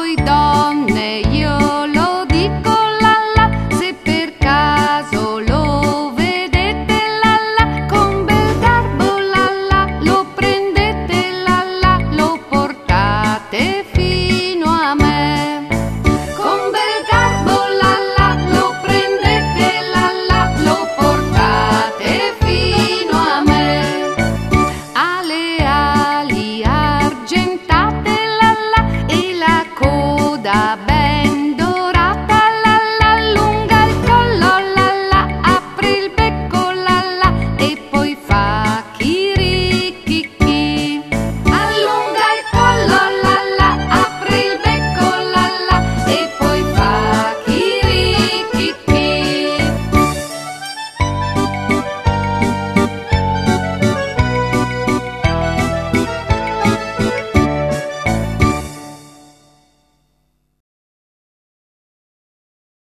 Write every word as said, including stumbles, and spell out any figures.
voi donne io lo dico lalla, se per caso lo vedete lalla, con bel garbo lalla, lo prendete lalla, lo portate fino a me. Con bel garbo lalla, lo prendete lalla, lo portate fino a me. Ha le ali argentate lalla e la coda